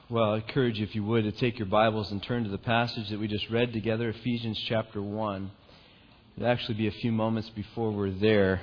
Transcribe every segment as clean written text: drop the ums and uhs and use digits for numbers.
Well, I encourage you, if you would, to take your Bibles and turn to the passage that we just read together, Ephesians chapter 1. It'll actually be a few moments before we're there,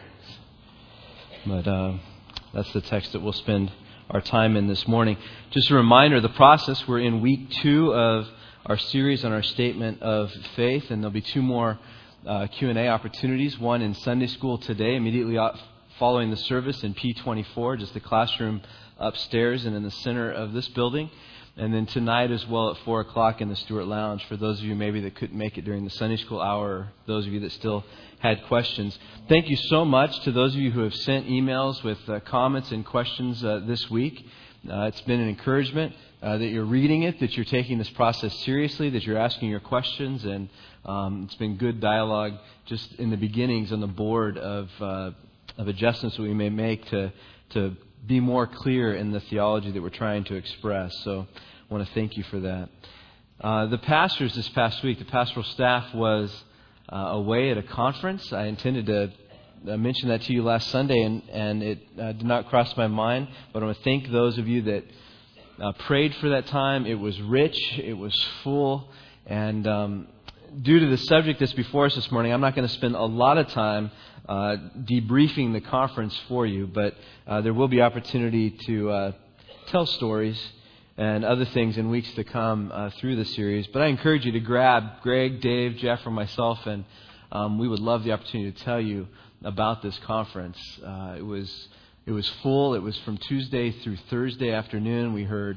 but that's the text that we'll spend our time in this morning. Just a reminder, the process, we're in week 2 of our series on our statement of faith, and there'll be 2 more Q&A opportunities, one in Sunday school today, immediately following the service in P24, just the classroom upstairs and in the center of this building. And then tonight as well at 4 o'clock in the Stewart Lounge for those of you maybe that couldn't make it during the Sunday school hour, or those of you that still had questions. Thank you so much to those of you who have sent emails with comments and questions this week. It's been an encouragement that you're reading it, that you're taking this process seriously, that you're asking your questions, and it's been good dialogue just in the beginnings on the board of adjustments that we may make to be more clear in the theology that we're trying to express. So I want to thank you for that. The pastors this past week, the pastoral staff was away at a conference. I intended to mention that to you last Sunday, and it did not cross my mind. But I want to thank those of you that prayed for that time. It was rich. It was full. And due to the subject that's before us this morning, I'm not going to spend a lot of time debriefing the conference for you, but there will be opportunity to tell stories and other things in weeks to come through the series. But I encourage you to grab Greg, Dave, Jeff, or myself, and we would love the opportunity to tell you about this conference. It was full. It was from Tuesday through Thursday afternoon. We heard,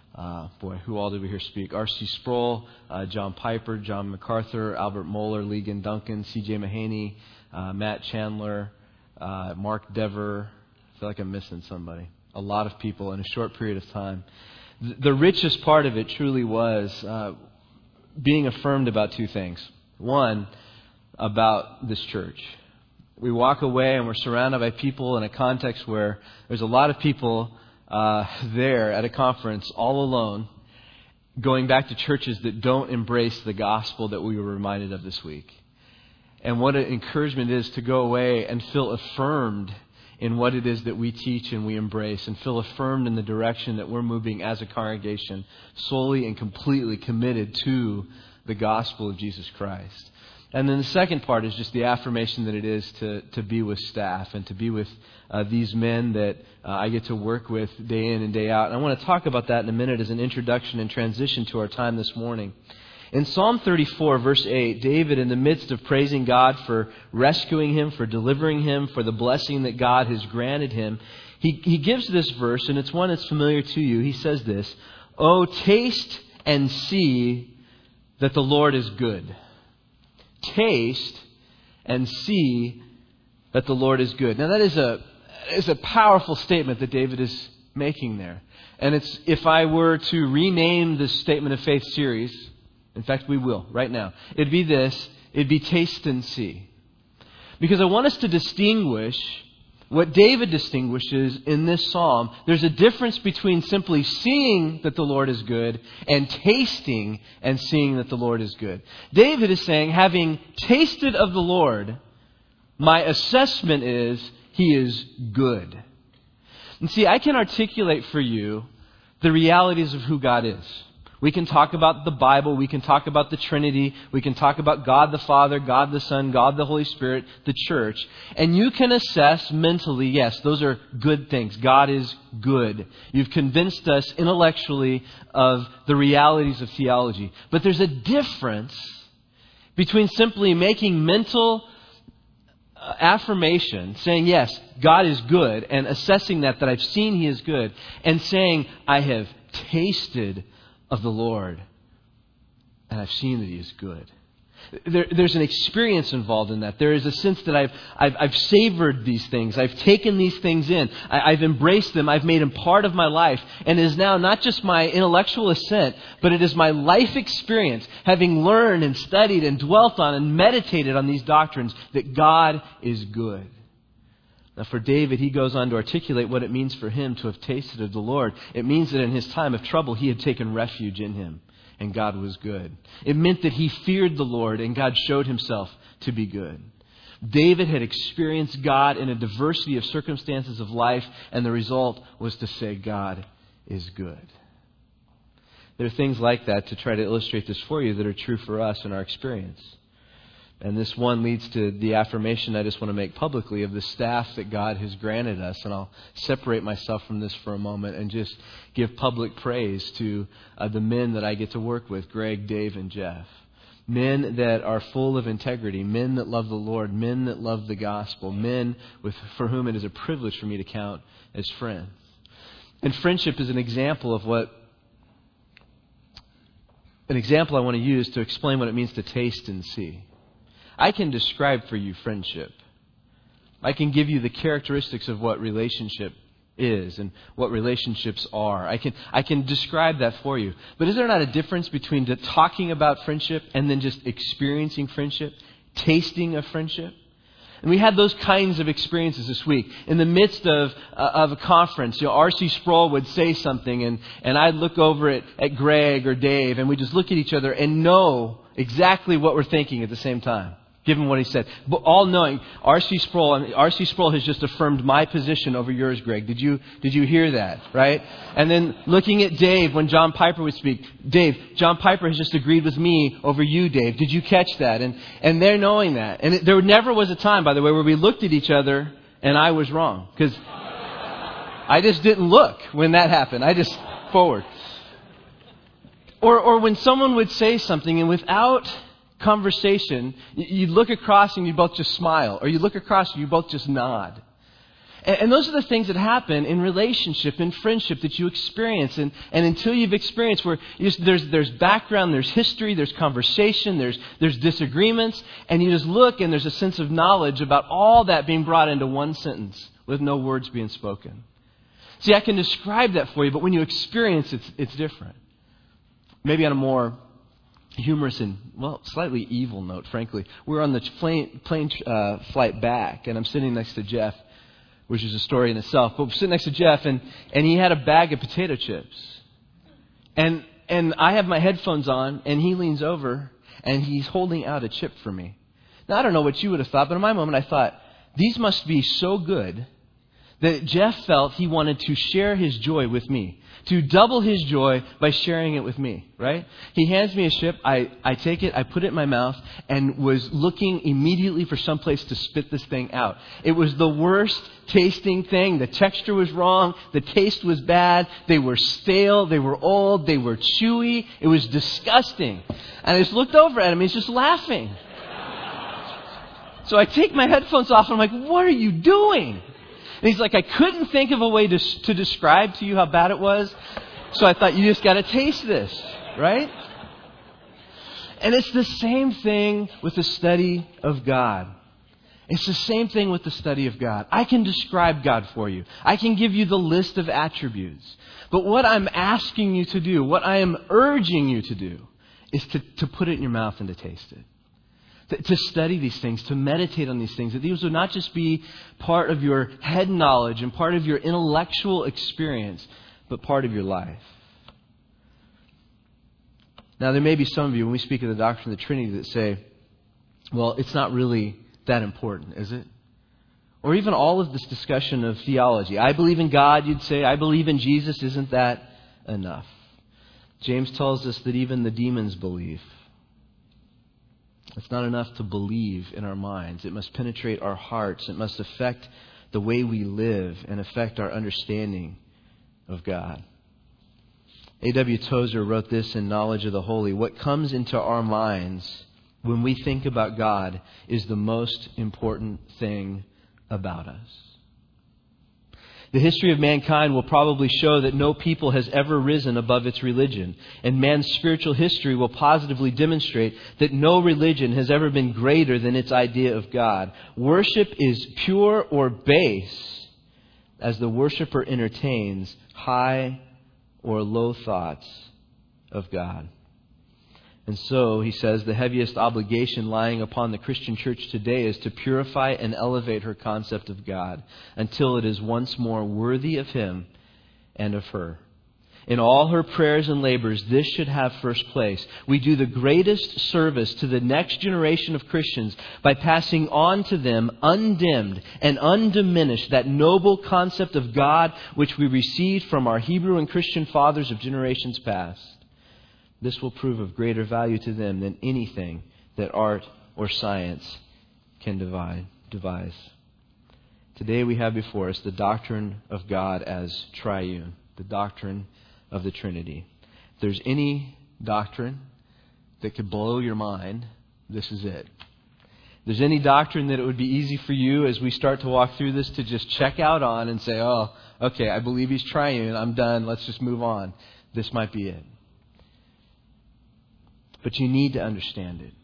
who all did we hear speak? R.C. Sproul, John Piper, John MacArthur, Albert Mohler, Ligon Duncan, C.J. Mahaney, Matt Chandler, Mark Dever. I feel like I'm missing somebody. A lot of people in a short period of time. The richest part of it truly was being affirmed about 2 things. One, about this church. We walk away and we're surrounded by people in a context where there's a lot of people there at a conference all alone, going back to churches that don't embrace the gospel that we were reminded of this week. And what an encouragement it is to go away and feel affirmed in what it is that we teach and we embrace, and feel affirmed in the direction that we're moving as a congregation, solely and completely committed to the gospel of Jesus Christ. And then the second part is just the affirmation that it is to be with staff and to be with these men that I get to work with day in and day out. And I want to talk about that in a minute as an introduction and transition to our time this morning. In Psalm 34, verse 8, David, in the midst of praising God for rescuing him, for delivering him, for the blessing that God has granted him, he gives this verse, and it's one that's familiar to you. He says this, "Oh, taste and see that the Lord is good." Taste and see that the Lord is good. Now that is a powerful statement that David is making there. And it's, if I were to rename this Statement of Faith series, in fact we will right now, it'd be this, it'd be taste and see. Because I want us to distinguish what David distinguishes in this psalm. There's a difference between simply seeing that the Lord is good and tasting and seeing that the Lord is good. David is saying, having tasted of the Lord, my assessment is He is good. And see, I can articulate for you the realities of who God is. We can talk about the Bible. We can talk about the Trinity. We can talk about God the Father, God the Son, God the Holy Spirit, the church. And you can assess mentally, yes, those are good things. God is good. You've convinced us intellectually of the realities of theology. But there's a difference between simply making mental affirmation, saying, yes, God is good, and assessing that I've seen He is good, and saying, I have tasted of the Lord, and I've seen that He is good. There's an experience involved in that. There is a sense that I've savored these things. I've taken these things in. I've embraced them. I've made them part of my life. And it is now not just my intellectual assent, but it is my life experience, having learned and studied and dwelt on and meditated on these doctrines, that God is good. Now for David, he goes on to articulate what it means for him to have tasted of the Lord. It means that in his time of trouble, he had taken refuge in Him, and God was good. It meant that he feared the Lord, and God showed Himself to be good. David had experienced God in a diversity of circumstances of life, and the result was to say, God is good. There are things like that to try to illustrate this for you that are true for us in our experience. And this one leads to the affirmation I just want to make publicly of the staff that God has granted us. And I'll separate myself from this for a moment and just give public praise to the men that I get to work with, Greg, Dave, and Jeff. Men that are full of integrity, men that love the Lord, men that love the gospel, men for whom it is a privilege for me to count as friends. And friendship is an example I want to use to explain what it means to taste and see. I can describe for you friendship. I can give you the characteristics of what relationship is and what relationships are. I can describe that for you. But is there not a difference between talking about friendship and then just experiencing friendship, tasting of friendship? And we had those kinds of experiences this week. In the midst of a conference, R.C. Sproul would say something and I'd look over at Greg or Dave and we just look at each other and know exactly what we're thinking at the same time, given what he said. But all knowing, R.C. Sproul has just affirmed my position over yours, Greg. Did you hear that, right? And then looking at Dave when John Piper would speak. Dave, John Piper has just agreed with me over you, Dave. Did you catch that? And they're knowing that. And there never was a time, by the way, where we looked at each other and I was wrong. Because I just didn't look when that happened. I just forward. Or when someone would say something and without conversation, you look across and you both just smile, or you look across and you both just nod. And those are the things that happen in relationship, in friendship that you experience. And until you've experienced where there's background, there's history, there's conversation, there's disagreements, and you just look and there's a sense of knowledge about all that being brought into one sentence with no words being spoken. See, I can describe that for you, but when you experience it, it's different. Maybe on a more humorous and, slightly evil note, frankly. We're on the plane flight back, and I'm sitting next to Jeff, which is a story in itself. But we're sitting next to Jeff, and he had a bag of potato chips. And I have my headphones on, and he leans over, and he's holding out a chip for me. Now, I don't know what you would have thought, but in my moment I thought, these must be so good that Jeff felt he wanted to share his joy with me. To double his joy by sharing it with me, right? He hands me a chip, I take it, I put it in my mouth, and was looking immediately for some place to spit this thing out. It was the worst tasting thing. The texture was wrong, the taste was bad, they were stale, they were old, they were chewy. It was disgusting. And I just looked over at him, he's just laughing. So I take my headphones off, and I'm like, what are you doing? And he's like, I couldn't think of a way to describe to you how bad it was. So I thought, you just got to taste this, right? And it's the same thing with the study of God. It's the same thing with the study of God. I can describe God for you. I can give you the list of attributes. But what I'm asking you to do, what I am urging you to do, is to put it in your mouth and to taste it. To study these things, to meditate on these things, that these would not just be part of your head knowledge and part of your intellectual experience, but part of your life. Now, there may be some of you, when we speak of the doctrine of the Trinity, that say, well, it's not really that important, is it? Or even all of this discussion of theology. I believe in God, you'd say. I believe in Jesus. Isn't that enough? James tells us that even the demons believe. It's not enough to believe in our minds. It must penetrate our hearts. It must affect the way we live and affect our understanding of God. A.W. Tozer wrote this in Knowledge of the Holy. What comes into our minds when we think about God is the most important thing about us. The history of mankind will probably show that no people has ever risen above its religion. And man's spiritual history will positively demonstrate that no religion has ever been greater than its idea of God. Worship is pure or base as the worshiper entertains high or low thoughts of God. And so, he says, the heaviest obligation lying upon the Christian church today is to purify and elevate her concept of God until it is once more worthy of Him and of her. In all her prayers and labors, this should have first place. We do the greatest service to the next generation of Christians by passing on to them undimmed and undiminished that noble concept of God which we received from our Hebrew and Christian fathers of generations past. This will prove of greater value to them than anything that art or science can devise. Today we have before us the doctrine of God as triune, the doctrine of the Trinity. If there's any doctrine that could blow your mind, this is it. If there's any doctrine that it would be easy for you as we start to walk through this to just check out on and say, oh, okay, I believe He's triune, I'm done, let's just move on. This might be it. But you need to understand it.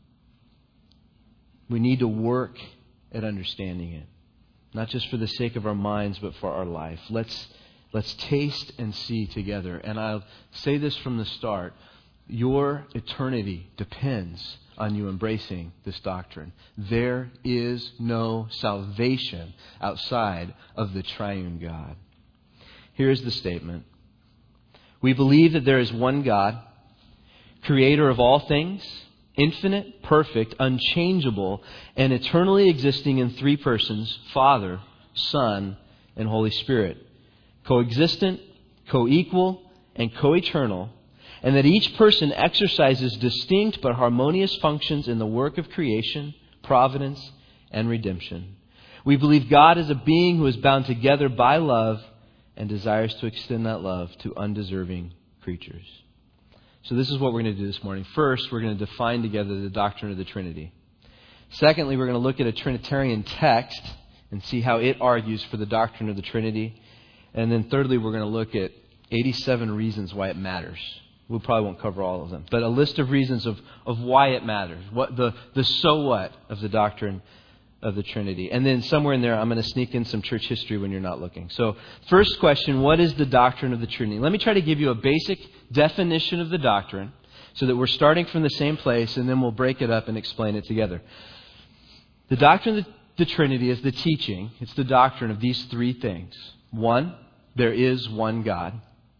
We need to work at understanding it. Not just for the sake of our minds, but for our life. Let's taste and see together. And I'll say this from the start. Your eternity depends on you embracing this doctrine. There is no salvation outside of the triune God. Here's the statement. We believe that there is one God, creator of all things, infinite, perfect, unchangeable, and eternally existing in three persons, Father, Son, and Holy Spirit, coexistent, co-equal, and co-eternal, and that each person exercises distinct but harmonious functions in the work of creation, providence, and redemption. We believe God is a being who is bound together by love and desires to extend that love to undeserving creatures. So this is what we're going to do this morning. First, we're going to define together the doctrine of the Trinity. Secondly, we're going to look at a Trinitarian text and see how it argues for the doctrine of the Trinity. And then thirdly, we're going to look at 87 reasons why it matters. We probably won't cover all of them, but a list of reasons of why it matters, what the so what of the doctrine of the Trinity. And then somewhere in there, I'm going to sneak in some church history when you're not looking. So first question, what is the doctrine of the Trinity? Let me try to give you a basic definition of the doctrine so that we're starting from the same place, and then we'll break it up and explain it together. The doctrine of the Trinity is the teaching. It's the doctrine of these three things. 1, there is one God.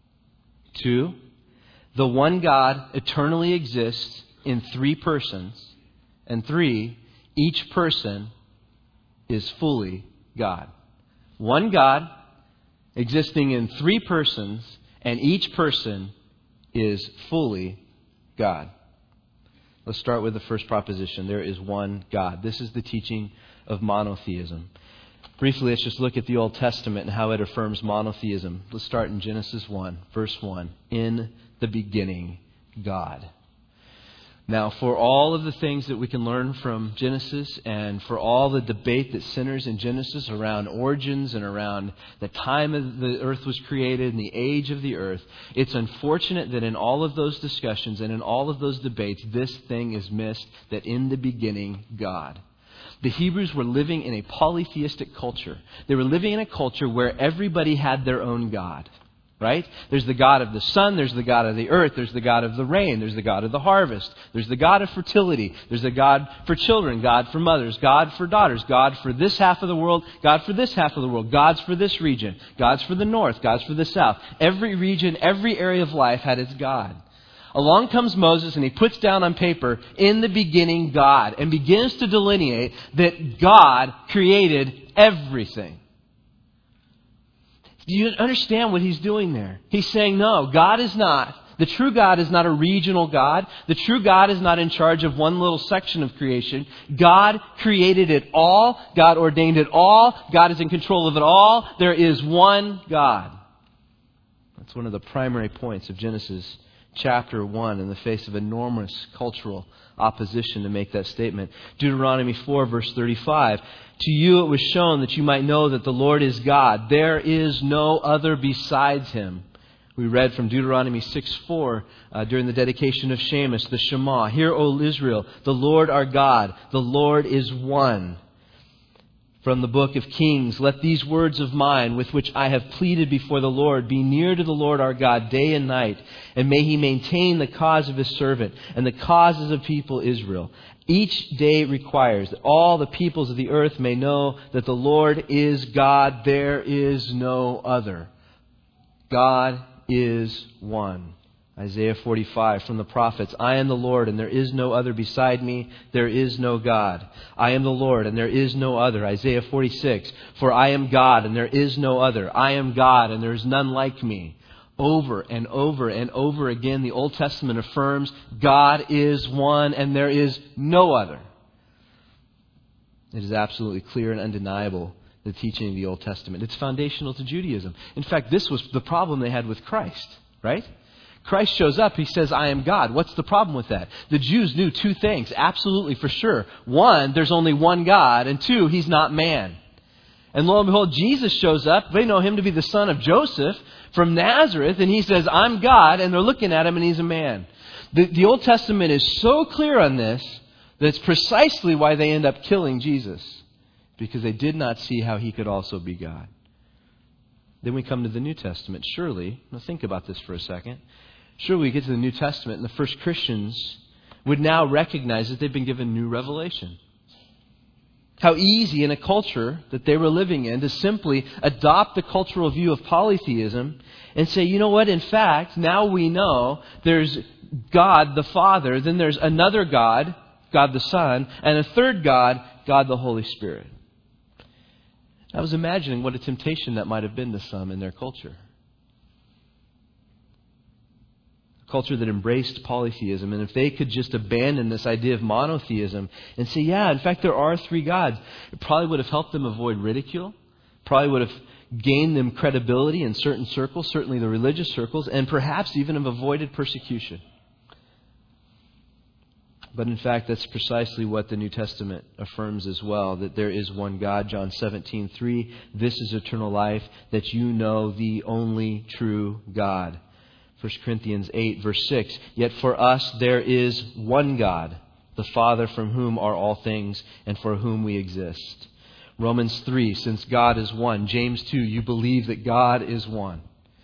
2, the one God eternally exists in three persons. And 3, each person is fully God. One God existing in three persons, and each person is fully God. Let's start with the first proposition. There is one God. This is the teaching of monotheism. Briefly, let's just look at the Old Testament and how it affirms monotheism. Let's start in Genesis 1, verse 1. In the beginning, God. Now, for all of the things that we can learn from Genesis and for all the debate that centers in Genesis around origins and around the time of the earth was created and the age of the earth, it's unfortunate that in all of those discussions and in all of those debates, this thing is missed, that in the beginning, God. The Hebrews were living in a polytheistic culture. They were living in a culture where everybody had their own God. Right? There's the God of the sun, there's the God of the earth, there's the God of the rain, there's the God of the harvest, there's the God of fertility, there's a God for children, God for mothers, God for daughters, God for this half of the world, God for this half of the world, God's for this region, God's for the north, God's for the south. Every region, every area of life had its God. Along comes Moses and he puts down on paper, in the beginning God, and begins to delineate that God created everything. Do you understand what he's doing there? He's saying, no, God is not. The true God is not a regional God. The true God is not in charge of one little section of creation. God created it all. God ordained it all. God is in control of it all. There is one God. That's one of the primary points of Genesis chapter 1 in the face of enormous cultural opposition to make that statement. Deuteronomy 4 verse 35. To you it was shown that you might know that the Lord is God. There is no other besides Him. We read from Deuteronomy 6:4 during the dedication of Shemus, the Shema. Hear, O Israel, the Lord our God, the Lord is one. From the book of Kings, let these words of mine, with which I have pleaded before the Lord, be near to the Lord our God day and night, and may He maintain the cause of His servant and the causes of people Israel. Each day requires that all the peoples of the earth may know that the Lord is God, there is no other. God is one. Isaiah 45 from the prophets, I am the Lord and there is no other beside me, there is no God. I am the Lord and there is no other. Isaiah 46, for I am God and there is no other. I am God and there is none like me. Over and over and over again, the Old Testament affirms God is one and there is no other. It is absolutely clear and undeniable, the teaching of the Old Testament. It's foundational to Judaism. In fact, this was the problem they had with Christ, right? Christ shows up, he says, I am God. What's the problem with that? The Jews knew two things, absolutely for sure. One, there's only one God, and two, he's not man. And lo and behold, Jesus shows up. They know him to be the son of Joseph from Nazareth, and he says, I'm God, and they're looking at him and he's a man. The Old Testament is so clear on this, that's precisely why they end up killing Jesus. Because they did not see how he could also be God. Then we come to the New Testament. Surely, now think about this for a second. Surely we get to the New Testament and the first Christians would now recognize that they've been given new revelation. How easy in a culture that they were living in to simply adopt the cultural view of polytheism and say, you know what, in fact, now we know there's God the Father, then there's another God, God the Son, and a third God, God the Holy Spirit. I was imagining what a temptation that might have been to some in their culture. Culture that embraced polytheism. And if they could just abandon this idea of monotheism and say, yeah, in fact, there are three gods, it probably would have helped them avoid ridicule, probably would have gained them credibility in certain circles, certainly the religious circles, and perhaps even have avoided persecution. But in fact, that's precisely what the New Testament affirms as well, that there is one God. John 17:3, this is eternal life, that you know the only true God. 1 Corinthians 8, verse 6, yet for us there is one God, the Father, from whom are all things and for whom we exist. Romans 3, since God is one. James 2, you believe that God is one.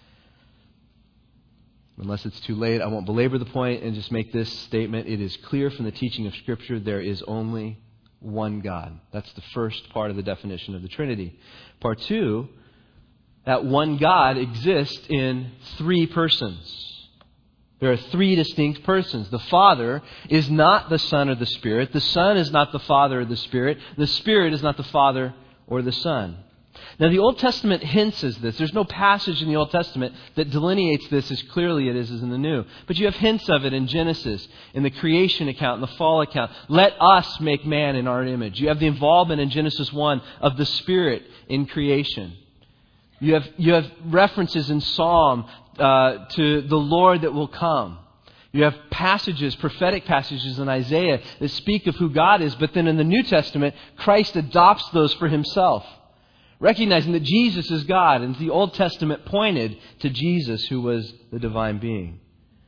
Unless it's too late, I won't belabor the point and just make this statement. It is clear from the teaching of Scripture there is only one God. That's the first part of the definition of the Trinity. Part 2, that one God exists in three persons. There are three distinct persons. The Father is not the Son or the Spirit. The Son is not the Father or the Spirit. The Spirit is not the Father or the Son. Now, the Old Testament hints at this. There's no passage in the Old Testament that delineates this as clearly as in the New. But you have hints of it in Genesis, in the creation account, in the fall account. Let us make man in our image. You have the involvement in Genesis 1 of the Spirit in creation. You have references in Psalm to the Lord that will come. You have passages, prophetic passages in Isaiah that speak of who God is. But then in the New Testament, Christ adopts those for himself, recognizing that Jesus is God. And the Old Testament pointed to Jesus, who was the divine being.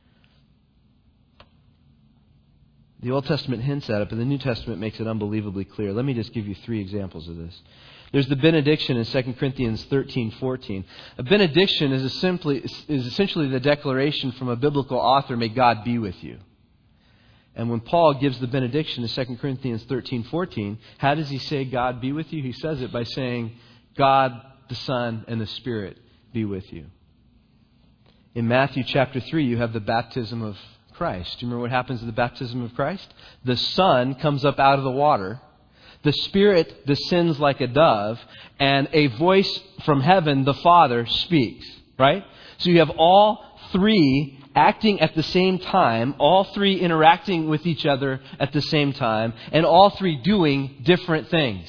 The Old Testament hints at it, but the New Testament makes it unbelievably clear. Let me just give you 3 examples of this. There's the benediction in 2 Corinthians 13:14. A benediction is essentially the declaration from a biblical author, may God be with you. And when Paul gives the benediction in 2 Corinthians 13:14, how does he say God be with you? He says it by saying, God, the Son, and the Spirit be with you. In Matthew chapter 3, you have the baptism of Christ. Do you remember what happens at the baptism of Christ? The Son comes up out of the water. The Spirit descends like a dove, and a voice from heaven, the Father, speaks. Right? So you have all three acting at the same time, all three interacting with each other at the same time, and all three doing different things.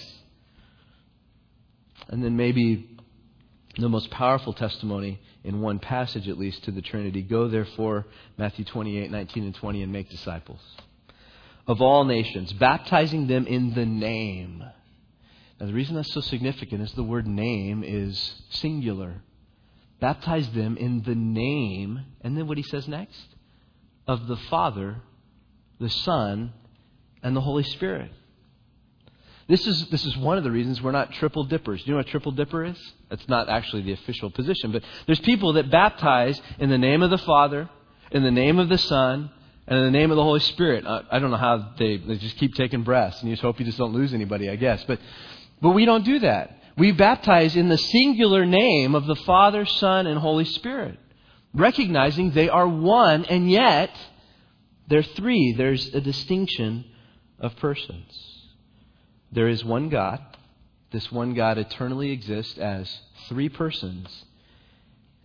And then maybe the most powerful testimony in one passage, at least, to the Trinity. Go therefore, Matthew 28:19 and 20, and make disciples of all nations, baptizing them in the name. Now, the reason that's so significant is the word name is singular. Baptize them in the name, and then what he says next? Of the Father, the Son, and the Holy Spirit. This is one of the reasons we're not triple dippers. Do you know what a triple dipper is? That's not actually the official position, but there's people that baptize in the name of the Father, in the name of the Son, and in the name of the Holy Spirit. I don't know how they just keep taking breaths, and you just hope you just don't lose anybody, I guess. But we don't do that. We baptize in the singular name of the Father, Son, and Holy Spirit, recognizing they are one, and yet they're three. There's a distinction of persons. There is one God. This one God eternally exists as three persons.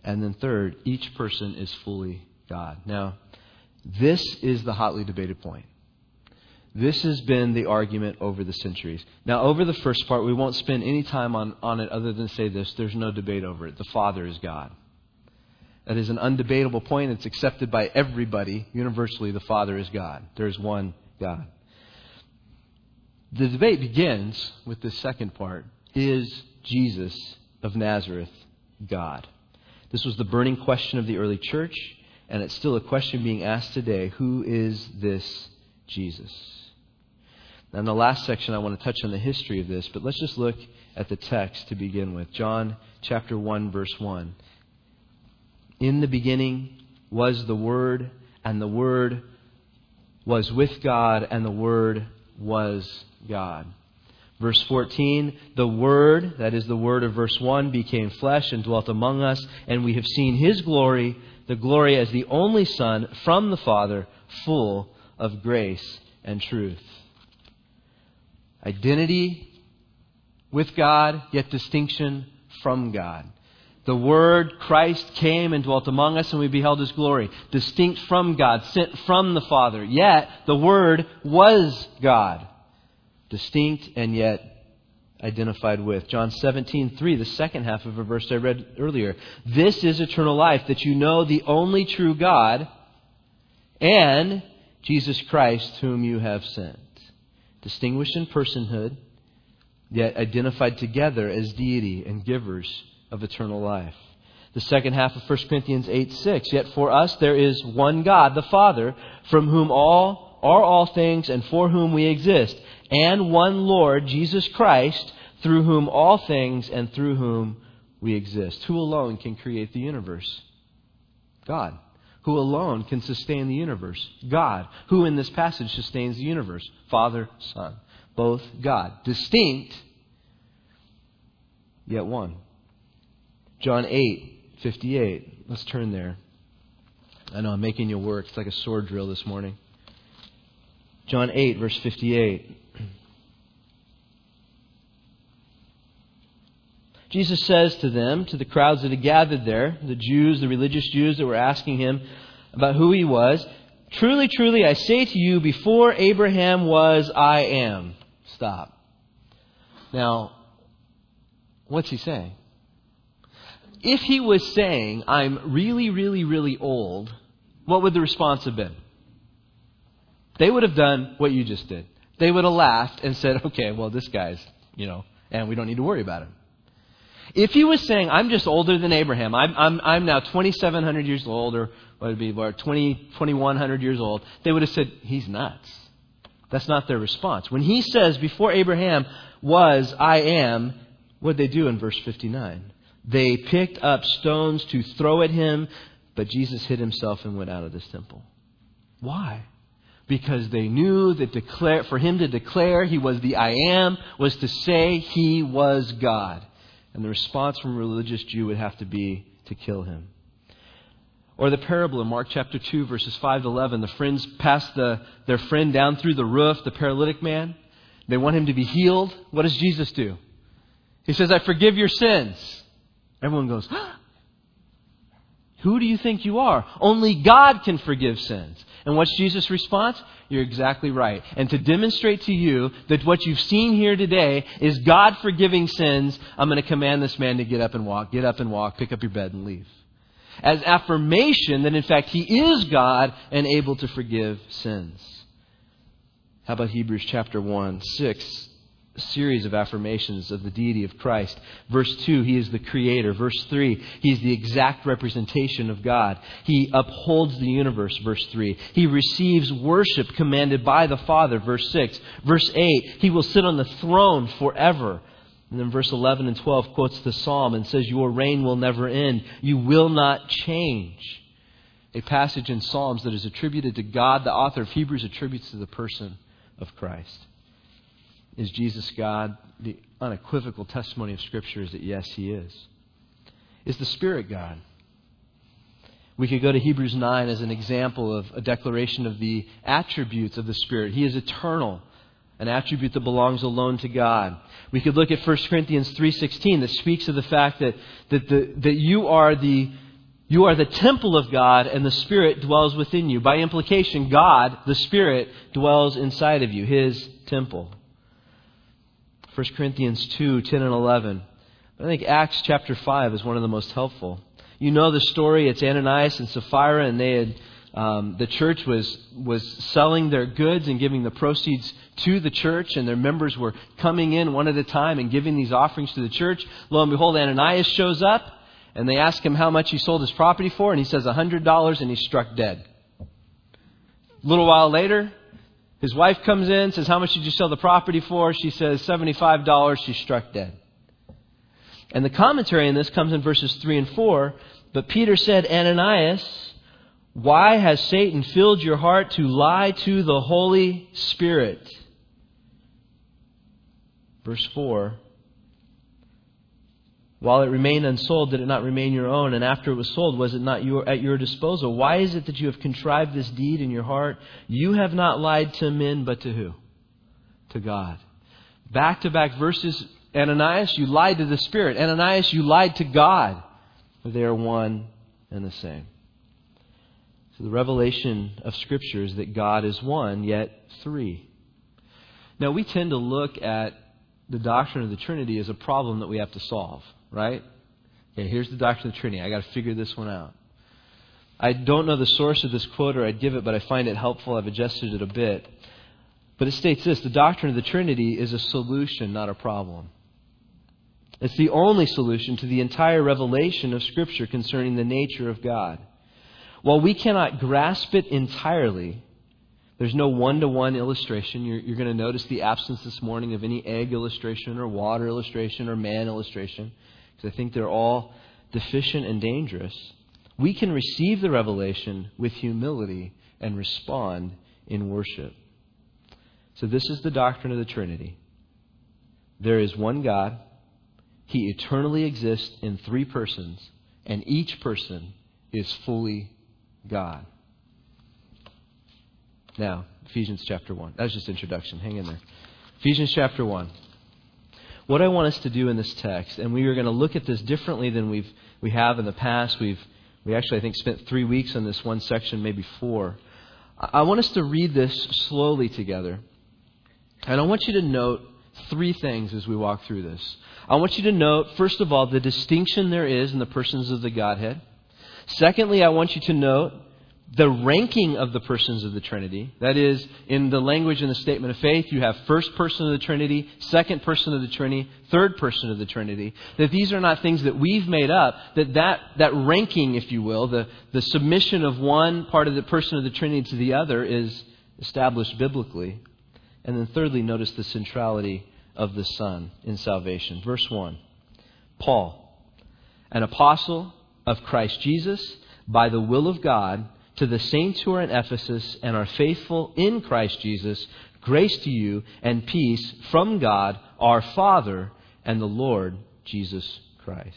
And then third, each person is fully God. Now, this is the hotly debated point. This has been the argument over the centuries. Now, over the first part, we won't spend any time on it other than say this. There's no debate over it. The Father is God. That is an undebatable point. It's accepted by everybody. Universally, the Father is God. There's one God. The debate begins with this second part. Is Jesus of Nazareth God? This was the burning question of the early church, and it's still a question being asked today. Who is this Jesus? Now, in the last section, I want to touch on the history of this, but let's just look at the text to begin with. John chapter 1, verse 1. In the beginning was the Word, and the Word was with God, and the Word was God. Verse 14, the Word, that is the Word of verse 1, became flesh and dwelt among us, and we have seen His glory, the glory as the only Son from the Father, full of grace and truth. Identity with God, yet distinction from God. The Word, Christ, came and dwelt among us, and we beheld His glory. Distinct from God, sent from the Father. Yet, the Word was God. Distinct and yet identified with. John 17:3, the second half of a verse I read earlier. This is eternal life, that you know the only true God and Jesus Christ whom you have sent. Distinguished in personhood, yet identified together as deity and givers of eternal life. The second half of 1 Corinthians 8:6. Yet for us there is one God, the Father, from whom all are all things and for whom we exist. And one Lord, Jesus Christ, through whom all things and through whom we exist. Who alone can create the universe? God. Who alone can sustain the universe? God. Who in this passage sustains the universe? Father, Son. Both God. Distinct, yet one. John 8:58. Let's turn there. I know I'm making you work. It's like a sword drill this morning. John 8, verse 58. Jesus says to them, to the crowds that had gathered there, the Jews, the religious Jews that were asking Him about who He was, truly, truly, I say to you, before Abraham was, I am. Stop. Now, what's He saying? If He was saying, I'm really, really, really old, what would the response have been? They would have done what you just did. They would have laughed and said, okay, well, this guy's, and we don't need to worry about him. If He was saying, I'm just older than Abraham, I'm now 2,700 years old, or what would it be, 2,100 years old, they would have said, he's nuts. That's not their response. When He says, before Abraham was, I am, what did they do in verse 59? They picked up stones to throw at Him, but Jesus hid Himself and went out of this temple. Why? Because they knew that for Him to declare He was the I am was to say He was God. And the response from a religious Jew would have to be to kill Him. Or the parable in Mark chapter 2, verses 5 to 11. The friends pass their friend down through the roof, the paralytic man. They want him to be healed. What does Jesus do? He says, I forgive your sins. Everyone goes, who do you think you are? Only God can forgive sins. And what's Jesus' response? You're exactly right. And to demonstrate to you that what you've seen here today is God forgiving sins, I'm going to command this man to get up and walk, pick up your bed and leave. As affirmation that in fact He is God and able to forgive sins. How about Hebrews chapter 1, 6? A series of affirmations of the deity of Christ. Verse 2, He is the Creator. Verse 3, He's the exact representation of God. He upholds the universe. Verse 3, He receives worship commanded by the Father. Verse 6. Verse 8, He will sit on the throne forever. And then verse 11 and 12 quotes the Psalm and says, your reign will never end. You will not change. A passage in Psalms that is attributed to God. The author of Hebrews attributes to the person of Christ. Is Jesus God? The unequivocal testimony of Scripture is that yes, He is. Is the Spirit God? We could go to Hebrews 9 as an example of a declaration of the attributes of the Spirit. He is eternal, an attribute that belongs alone to God. We could look at 1 Corinthians 3:16 that speaks of the fact that you are the You are the temple of God, and the Spirit dwells within you. By implication, God, the Spirit, dwells inside of you, His temple. 1 Corinthians 2, 10 and 11. I think Acts chapter 5 is one of the most helpful. You know the story. It's Ananias and Sapphira, and they had the church was selling their goods and giving the proceeds to the church, and their members were coming in one at a time and giving these offerings to the church. Lo and behold, Ananias shows up, and they ask him how much he sold his property for, and he says $100, and he's struck dead. A little while later, his wife comes in, says, how much did you sell the property for? She says, $75. She's struck dead. And the commentary on this comes in verses 3 and 4. But Peter said, Ananias, why has Satan filled your heart to lie to the Holy Spirit? Verse 4. While it remained unsold, did it not remain your own? And after it was sold, was it not at your disposal? Why is it that you have contrived this deed in your heart? You have not lied to men, but to who? To God. Back-to-back verses. Ananias, you lied to the Spirit. Ananias, you lied to God. They are one and the same. So the revelation of Scripture is that God is one, yet three. Now, we tend to look at the doctrine of the Trinity as a problem that we have to solve, right? Okay, here's the doctrine of the Trinity. I got to figure this one out. I don't know the source of this quote, or I'd give it, but I find it helpful. I've adjusted it a bit. But it states this: the doctrine of the Trinity is a solution, not a problem. It's the only solution to the entire revelation of Scripture concerning the nature of God. While we cannot grasp it entirely, there's no one-to-one illustration. You're going to notice the absence this morning of any egg illustration or water illustration or man illustration, because I think they're all deficient and dangerous. We can receive the revelation with humility and respond in worship. So this is the doctrine of the Trinity. There is one God. He eternally exists in three persons, and each person is fully God. Now, Ephesians chapter 1. That was just introduction. Hang in there. Ephesians chapter 1. What I want us to do in this text, and we are going to look at this differently than we have in the past. We actually, I think, spent 3 weeks on this one section, maybe 4. I want us to read this slowly together. And I want you to note 3 things as we walk through this. I want you to note, first of all, the distinction there is in the persons of the Godhead. Secondly, I want you to note the ranking of the persons of the Trinity. That is, in the language in the statement of faith, you have first person of the Trinity, second person of the Trinity, third person of the Trinity. That these are not things that we've made up. That ranking, if you will, the submission of one part of the person of the Trinity to the other is established biblically. And then thirdly, notice the centrality of the Son in salvation. Verse 1. Paul, an apostle of Christ Jesus, by the will of God, to the saints who are in Ephesus and are faithful in Christ Jesus, grace to you and peace from God our Father and the Lord Jesus Christ.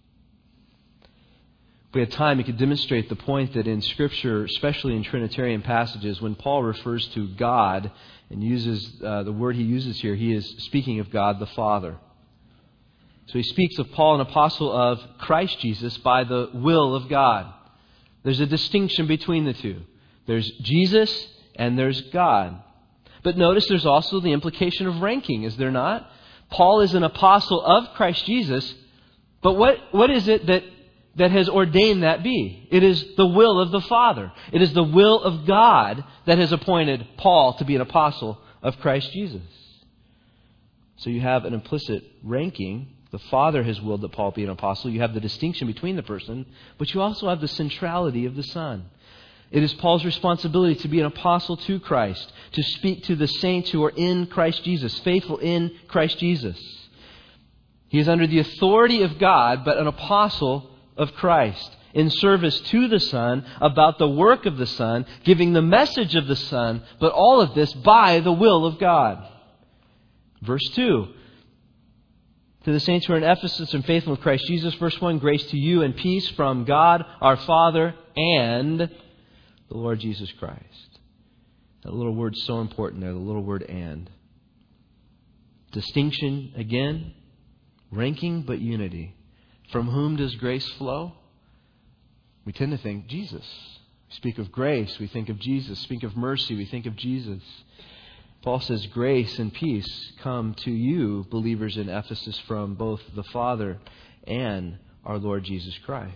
If we had time, we could demonstrate the point that in Scripture, especially in Trinitarian passages, when Paul refers to God and uses the word he uses here, he is speaking of God the Father. So he speaks of Paul, an apostle of Christ Jesus, by the will of God. There's a distinction between the two. There's Jesus and there's God. But notice there's also the implication of ranking, is there not? Paul is an apostle of Christ Jesus, but what is it that has ordained that be? It is the will of the Father. It is the will of God that has appointed Paul to be an apostle of Christ Jesus. So you have an implicit ranking. The Father has willed that Paul be an apostle. You have the distinction between the person, but you also have the centrality of the Son. It is Paul's responsibility to be an apostle to Christ, to speak to the saints who are in Christ Jesus, faithful in Christ Jesus. He is under the authority of God, but an apostle of Christ, in service to the Son, about the work of the Son, giving the message of the Son, but all of this by the will of God. Verse 2. To the saints who are in Ephesus and faithful in Christ Jesus. Verse 1, grace to you and peace from God our Father and the Lord Jesus Christ. That little word's so important there, the little word and. Distinction again, ranking but unity. From whom does grace flow? we tend to think Jesus. We speak of grace, we think of Jesus. Speak of mercy, we think of Jesus. Paul says, grace and peace come to you, believers in Ephesus, from both the Father and our Lord Jesus Christ.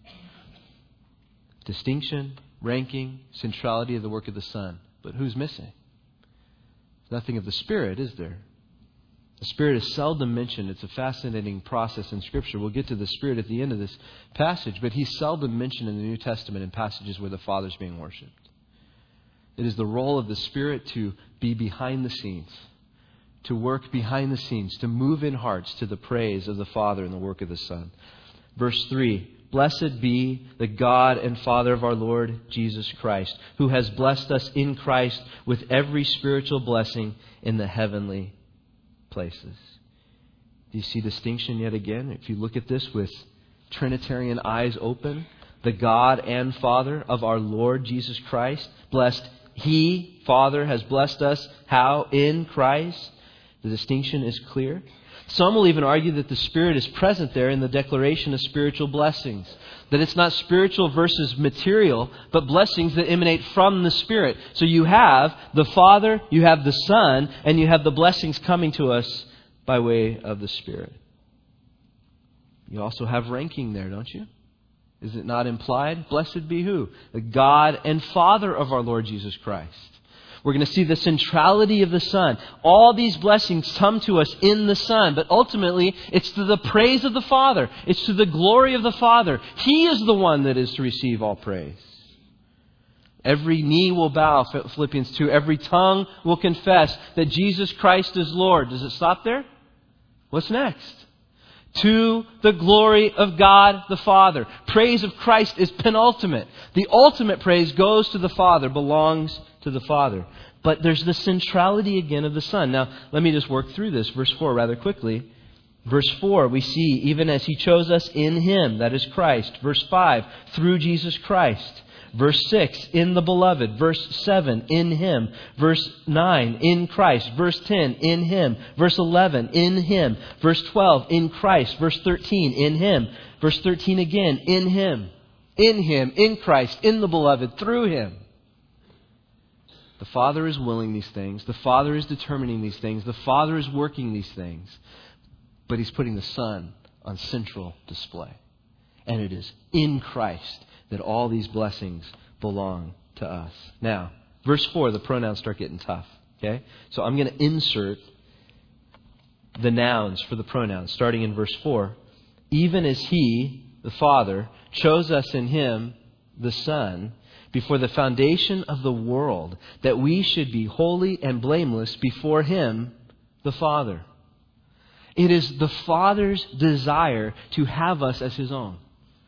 Distinction, ranking, centrality of the work of the Son. But who's missing? Nothing of the Spirit, is there? The Spirit is seldom mentioned. It's a fascinating process in Scripture. We'll get to the Spirit at the end of this passage, but He's seldom mentioned in the New Testament in passages where the Father's being worshipped. It is the role of the Spirit to be behind the scenes, to work behind the scenes, to move in hearts to the praise of the Father and the work of the Son. Verse 3, blessed be the God and Father of our Lord Jesus Christ, who has blessed us in Christ with every spiritual blessing in the heavenly places. Do you see distinction yet again? If you look at this with Trinitarian eyes open, the God and Father of our Lord Jesus Christ, blessed He, Father, has blessed us. How? In Christ. The distinction is clear. Some will even argue that the Spirit is present there in the declaration of spiritual blessings. That it's not spiritual versus material, but blessings that emanate from the Spirit. So you have the Father, you have the Son, and you have the blessings coming to us by way of the Spirit. You also have ranking there, don't you? Is it not implied? Blessed be who? The God and Father of our Lord Jesus Christ. We're going to see the centrality of the Son. All these blessings come to us in the Son, but ultimately it's to the praise of the Father. It's to the glory of the Father. He is the one that is to receive all praise. Every knee will bow, Philippians 2. Every tongue will confess that Jesus Christ is Lord. Does it stop there? What's next? To the glory of God the Father. Praise of Christ is penultimate. The ultimate praise goes to the Father, belongs to the Father. But there's the centrality again of the Son. Now, let me just work through this. Verse 4 rather quickly. Verse 4, we see, even as He chose us in Him, that is Christ. Verse 5, through Jesus Christ. Verse 6, in the Beloved. Verse 7, in Him. Verse 9, in Christ. Verse 10, in Him. Verse 11, in Him. Verse 12, in Christ. Verse 13, in Him. Verse 13 again, in Him. In Him, in Christ, in the Beloved, through Him. The Father is willing these things. The Father is determining these things. The Father is working these things. But He's putting the Son on central display. And it is in Christ that all these blessings belong to us. Now, verse 4, the pronouns start getting tough. Okay? So I'm going to insert the nouns for the pronouns, starting in verse 4. Even as He, the Father, chose us in Him, the Son, before the foundation of the world, that we should be holy and blameless before Him, the Father. It is the Father's desire to have us as His own.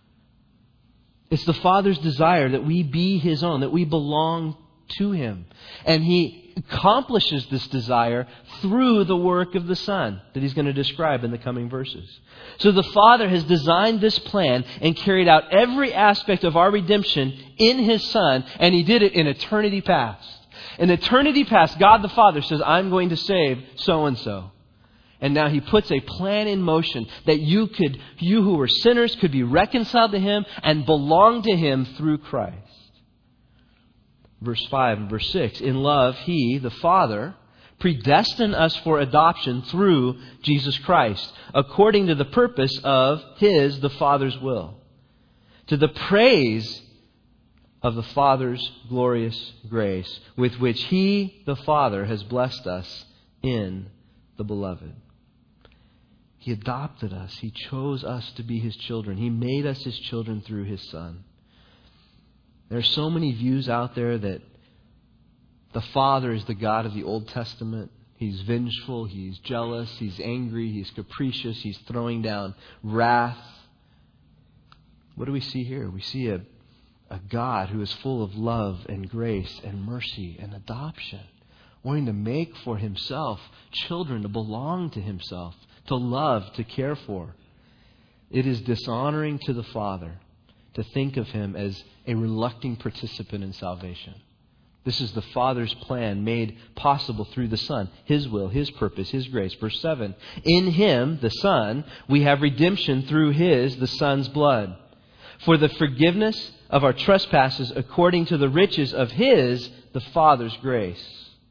It's the Father's desire that we be His own, that we belong to Him. And He accomplishes this desire through the work of the Son that He's going to describe in the coming verses. So the Father has designed this plan and carried out every aspect of our redemption in His Son, and He did it in eternity past. In eternity past, God the Father says, I'm going to save so-and-so. And now He puts a plan in motion that you who were sinners could be reconciled to Him and belong to Him through Christ. Verse 5 and verse 6. In love, He, the Father, predestined us for adoption through Jesus Christ, according to the purpose of His, the Father's will, to the praise of the Father's glorious grace, with which He, the Father, has blessed us in the Beloved. He adopted us. He chose us to be His children. He made us His children through His Son. There are so many views out there that the Father is the God of the Old Testament. He's vengeful, He's jealous, He's angry, He's capricious, He's throwing down wrath. What do we see here? We see a God who is full of love and grace and mercy and adoption, wanting to make for Himself children to belong to Himself, to love, to care for. It is dishonoring to the Father to think of Him as a reluctant participant in salvation. This is the Father's plan made possible through the Son. His will, His purpose, His grace. Verse 7. In Him, the Son, we have redemption through His, the Son's blood. for the forgiveness of our trespasses according to the riches of His, the Father's grace.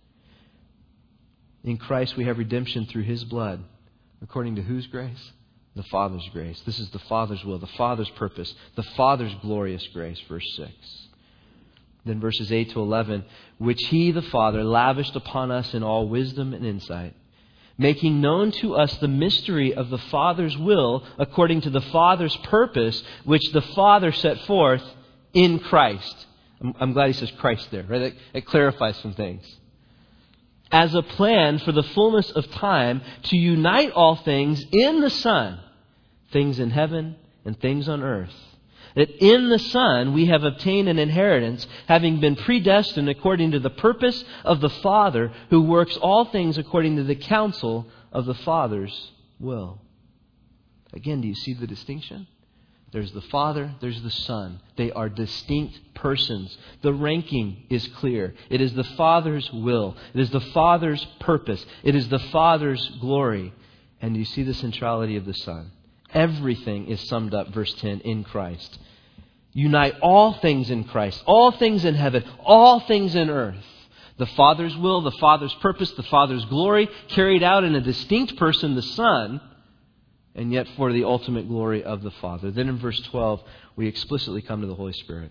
In Christ we have redemption through His blood. According to whose grace? The Father's grace. This is the Father's will, the Father's purpose, the Father's glorious grace. Verse 6. Then verses 8 to 11, which He, the Father, lavished upon us in all wisdom and insight, making known to us the mystery of the Father's will according to the Father's purpose, which the Father set forth in Christ. I'm glad He says Christ there, right? It clarifies some things. As a plan for the fullness of time to unite all things in the Son, things in heaven and things on earth. That in the Son we have obtained an inheritance, having been predestined according to the purpose of the Father, who works all things according to the counsel of the Father's will. Again, do you see the distinction? There's the Father, there's the Son. They are distinct persons. The ranking is clear. It is the Father's will. It is the Father's purpose. It is the Father's glory. And you see the centrality of the Son. Everything is summed up, verse 10, in Christ. Unite all things in Christ. All things in heaven. All things in earth. The Father's will, the Father's purpose, the Father's glory, carried out in a distinct person, the Son, and yet for the ultimate glory of the Father. Then in verse 12, we explicitly come to the Holy Spirit.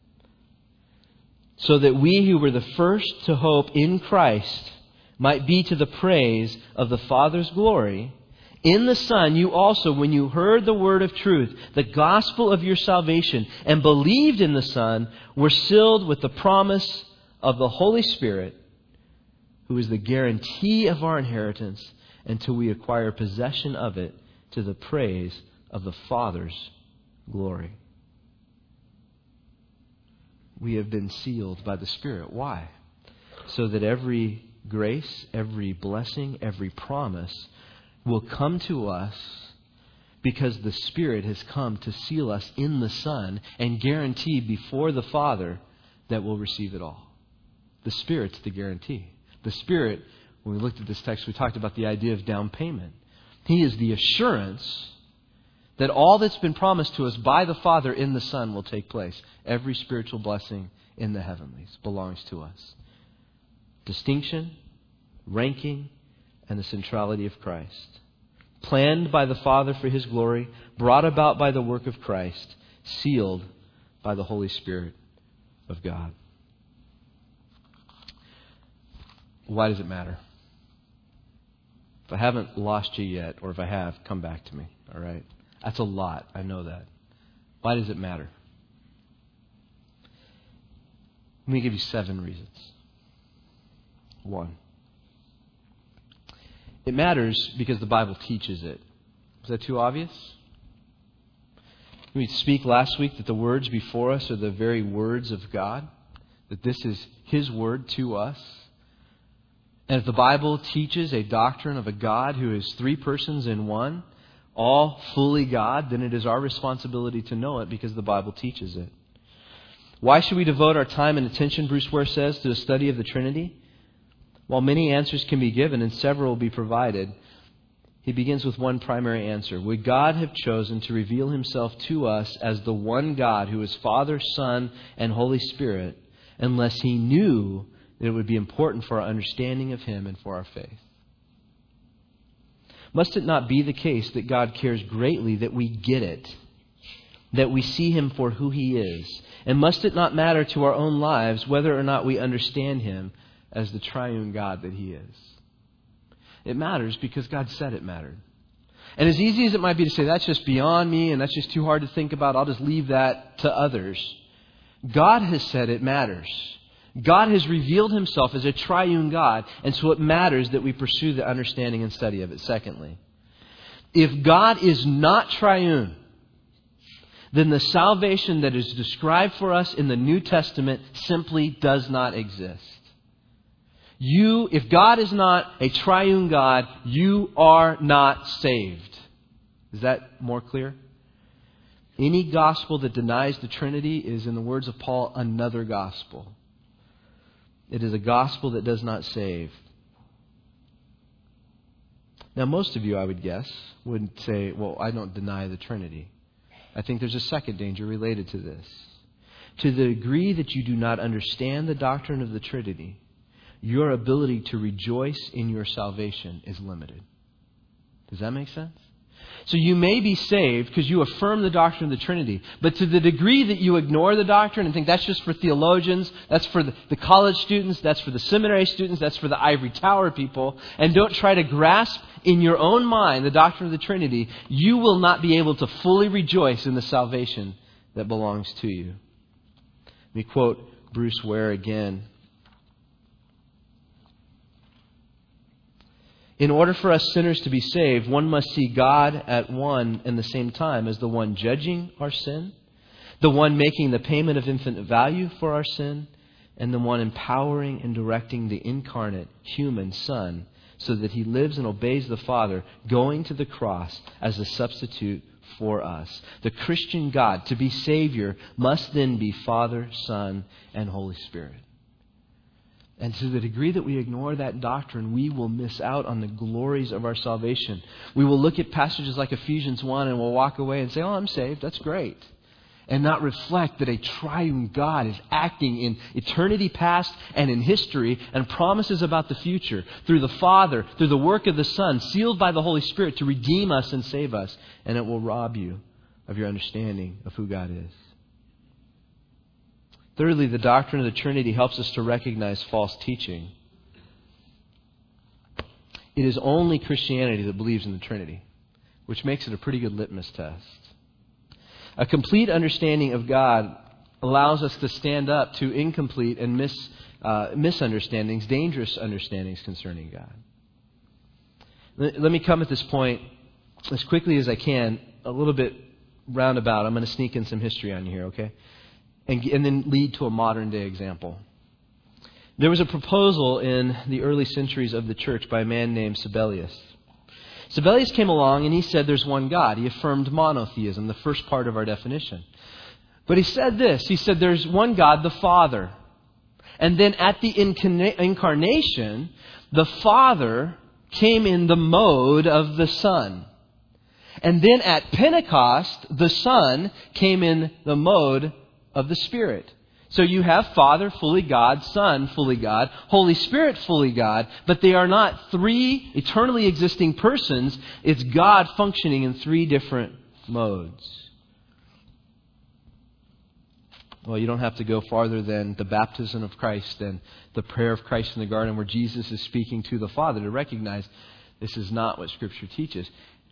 So that we who were the first to hope in Christ might be to the praise of the Father's glory. In the Son, you also, when you heard the word of truth, the gospel of your salvation, and believed in the Son, were sealed with the promise of the Holy Spirit, who is the guarantee of our inheritance until we acquire possession of it, to the praise of the Father's glory. We have been sealed by the Spirit. Why? So that every grace, every blessing, every promise will come to us because the Spirit has come to seal us in the Son and guarantee before the Father that we'll receive it all. The Spirit's the guarantee. The Spirit, when we looked at this text, we talked about the idea of down payment. He is the assurance that all that's been promised to us by the Father in the Son will take place. Every spiritual blessing in the heavenlies belongs to us. Distinction, ranking, and the centrality of Christ. Planned by the Father for His glory, brought about by the work of Christ, sealed by the Holy Spirit of God. Why does it matter? If I haven't lost you yet, or if I have, come back to me. All right? That's a lot. I know that. Why does it matter? Let me give you 7 reasons. 1. It matters because the Bible teaches it. Was that too obvious? We speak last week that the words before us are the very words of God. That this is His word to us. And if the Bible teaches a doctrine of a God who is 3 persons in one, all fully God, then it is our responsibility to know it because the Bible teaches it. Why should we devote our time and attention, Bruce Ware says, to the study of the Trinity? While many answers can be given and several will be provided, he begins with one primary answer. Would God have chosen to reveal Himself to us as the one God who is Father, Son, and Holy Spirit unless He knew that it would be important for our understanding of Him and for our faith? Must it not be the case that God cares greatly that we get it, that we see Him for who He is? And must it not matter to our own lives whether or not we understand Him as the triune God that He is? It matters because God said it mattered. And as easy as it might be to say, that's just beyond me and that's just too hard to think about, I'll just leave that to others. God has said it matters. God has revealed Himself as a triune God, and so it matters that we pursue the understanding and study of it. Secondly, if God is not triune, then the salvation that is described for us in the New Testament simply does not exist. If God is not a triune God, you are not saved. Is that more clear? Any gospel that denies the Trinity is, in the words of Paul, another gospel. It is a gospel that does not save. Now, most of you, I would guess, would say, well, I don't deny the Trinity. I think there's a second danger related to this. To the degree that you do not understand the doctrine of the Trinity, your ability to rejoice in your salvation is limited. Does that make sense? So you may be saved because you affirm the doctrine of the Trinity. But to the degree that you ignore the doctrine and think that's just for theologians, that's for the college students, that's for the seminary students, that's for the ivory tower people, and don't try to grasp in your own mind the doctrine of the Trinity, you will not be able to fully rejoice in the salvation that belongs to you. Let me quote Bruce Ware again. In order for us sinners to be saved, one must see God at one and the same time as the one judging our sin, the one making the payment of infinite value for our sin, and the one empowering and directing the incarnate human Son so that He lives and obeys the Father, going to the cross as a substitute for us. The Christian God, to be Savior, must then be Father, Son, and Holy Spirit. And to the degree that we ignore that doctrine, we will miss out on the glories of our salvation. We will look at passages like Ephesians 1 and we'll walk away and say, oh, I'm saved, that's great. And not reflect that a triune God is acting in eternity past and in history and promises about the future through the Father, through the work of the Son, sealed by the Holy Spirit to redeem us and save us. And it will rob you of your understanding of who God is. Thirdly, the doctrine of the Trinity helps us to recognize false teaching. It is only Christianity that believes in the Trinity, which makes it a pretty good litmus test. A complete understanding of God allows us to stand up to incomplete and misunderstandings, dangerous understandings concerning God. Let me come at this point as quickly as I can, a little bit roundabout. I'm going to sneak in some history on you here, okay? And then lead to a modern day example. There was a proposal in the early centuries of the church by a man named Sabellius. Sabellius came along and he said there's one God. He affirmed monotheism, the first part of our definition. But he said this. He said there's one God, the Father. And then at the incarnation, the Father came in the mode of the Son. And then at Pentecost, the Son came in the mode of the Spirit. So you have Father, fully God, Son, fully God, Holy Spirit, fully God, but they are not three eternally existing persons. It's God functioning in three different modes. Well, you don't have to go farther than the baptism of Christ and the prayer of Christ in the garden where Jesus is speaking to the Father to recognize this is not what Scripture teaches.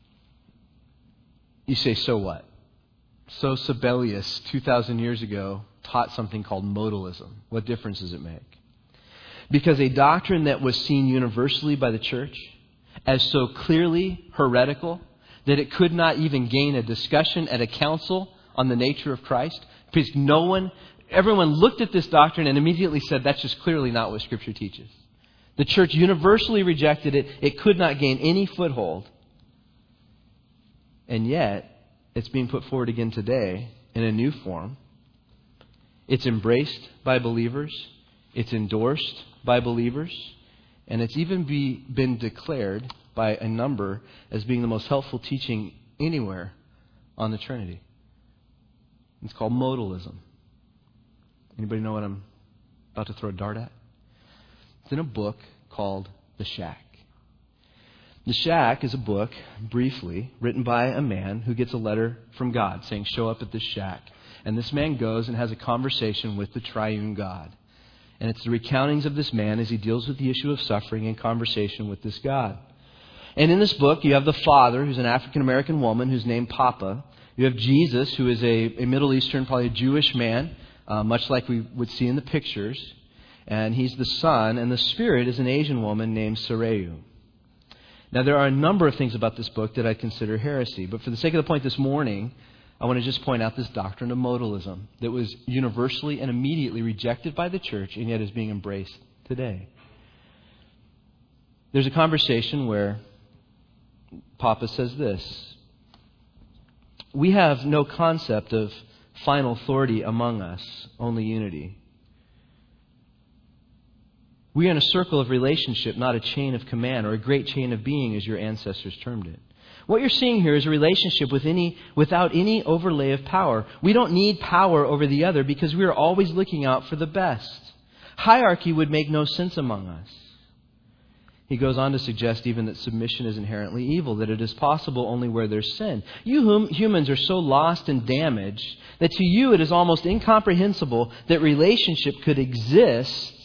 You say, so what? So Sabellius, 2,000 years ago, taught something called modalism. What difference does it make? Because a doctrine that was seen universally by the church as so clearly heretical that it could not even gain a discussion at a council on the nature of Christ, because everyone looked at this doctrine and immediately said, that's just clearly not what Scripture teaches. The church universally rejected it. It could not gain any foothold. And yet, it's being put forward again today in a new form. It's embraced by believers. It's endorsed by believers. And it's even been declared by a number as being the most helpful teaching anywhere on the Trinity. It's called modalism. Anybody know what I'm about to throw a dart at? It's in a book called The Shack. The Shack is a book, briefly, written by a man who gets a letter from God saying, show up at this shack. And this man goes and has a conversation with the triune God. And it's the recountings of this man as he deals with the issue of suffering in conversation with this God. And in this book, you have the Father, who's an African-American woman who's named Papa. You have Jesus, who is a Middle Eastern, probably a Jewish man, much like we would see in the pictures. And he's the Son, and the Spirit is an Asian woman named Sareu. Now, there are a number of things about this book that I consider heresy. But for the sake of the point this morning, I want to just point out this doctrine of modalism that was universally and immediately rejected by the church and yet is being embraced today. There's a conversation where Papa says this: we have no concept of final authority among us, only unity. We are in a circle of relationship, not a chain of command or a great chain of being, as your ancestors termed it. What you're seeing here is a relationship without any overlay of power. We don't need power over the other because we are always looking out for the best. Hierarchy would make no sense among us. He goes on to suggest even that submission is inherently evil, that it is possible only where there's sin. You humans are so lost and damaged that to you it is almost incomprehensible that relationship could exist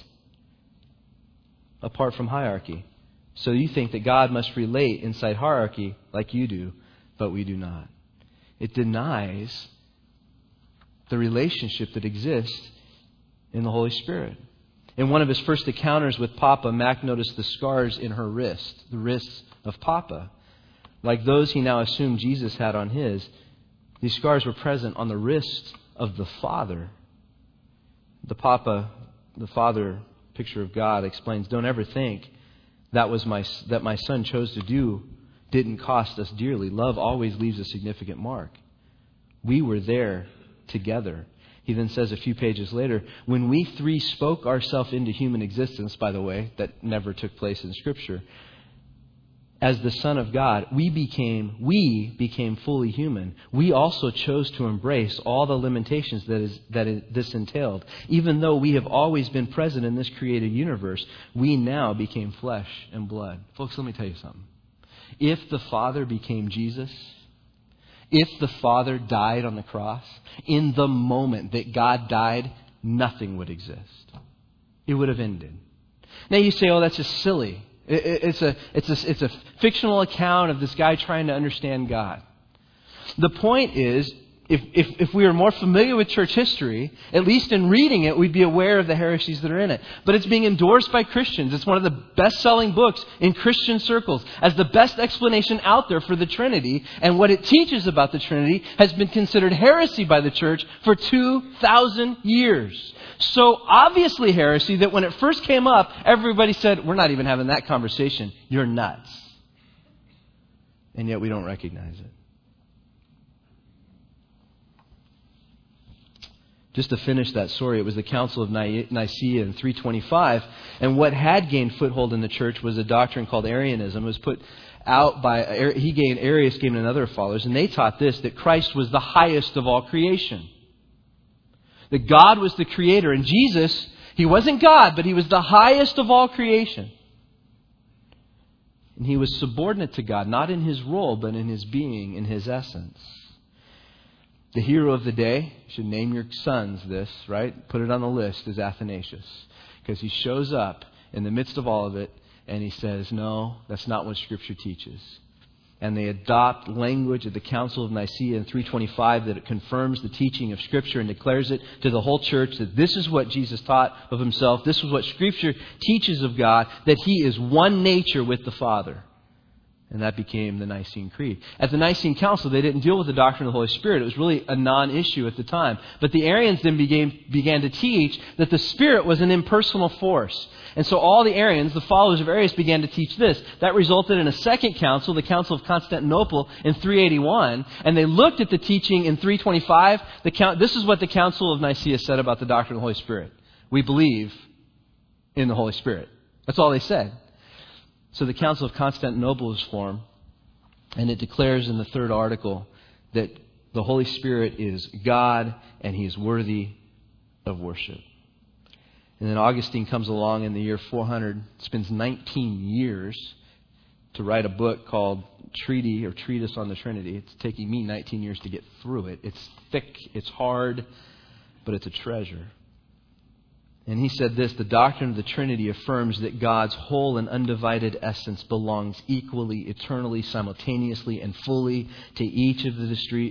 apart from hierarchy. So you think that God must relate inside hierarchy like you do, but we do not. It denies the relationship that exists in the Holy Spirit. In one of his first encounters with Papa, Mac noticed the scars in her wrist, the wrists of Papa. Like those he now assumed Jesus had on his, these scars were present on the wrists of the Father. The Father picture of God explains, don't ever think that my son chose to do didn't cost us dearly. Love always leaves a significant mark. We were there together. He then says a few pages later, when we three spoke ourselves into human existence, by the way, that never took place in Scripture, as the Son of God, we became fully human. We also chose to embrace all the limitations this entailed. Even though we have always been present in this created universe, we now became flesh and blood. Folks, let me tell you something. If the Father became Jesus, if the Father died on the cross, in the moment that God died, nothing would exist. It would have ended. Now you say, oh, that's just silly. It's a fictional account of this guy trying to understand God. The point is, if we were more familiar with church history, at least in reading it, we'd be aware of the heresies that are in it. But it's being endorsed by Christians. It's one of the best-selling books in Christian circles as the best explanation out there for the Trinity. And what it teaches about the Trinity has been considered heresy by the church for 2,000 years. So obviously heresy that when it first came up, everybody said, we're not even having that conversation. You're nuts. And yet we don't recognize it. Just to finish that story, it was the Council of Nicaea in 325, and what had gained foothold in the church was a doctrine called Arianism. It was put out by Arius gained another followers, and they taught this, that Christ was the highest of all creation. That God was the creator, and Jesus, he wasn't God, but he was the highest of all creation. And he was subordinate to God, not in his role, but in his being, in his essence. The hero of the day, you should name your sons this, right? Put it on the list, is Athanasius. Because he shows up in the midst of all of it and he says, no, that's not what Scripture teaches. And they adopt language at the Council of Nicaea in 325 that it confirms the teaching of Scripture and declares it to the whole church that this is what Jesus taught of himself. This is what Scripture teaches of God, that he is one nature with the Father. And that became the Nicene Creed. At the Nicene Council, they didn't deal with the doctrine of the Holy Spirit. It was really a non-issue at the time. But the Arians then began to teach that the Spirit was an impersonal force. And so all the Arians, the followers of Arius, began to teach this. That resulted in a second council, the Council of Constantinople, in 381. And they looked at the teaching in 325. This is what the Council of Nicaea said about the doctrine of the Holy Spirit. We believe in the Holy Spirit. That's all they said. So the Council of Constantinople was formed, and it declares in the third article that the Holy Spirit is God and he is worthy of worship. And then Augustine comes along in the year 400, spends 19 years to write a book called Treatise on the Trinity. It's taking me 19 years to get through it. It's thick, it's hard, but it's a treasure. And he said this, the doctrine of the Trinity affirms that God's whole and undivided essence belongs equally, eternally, simultaneously, and fully to each of the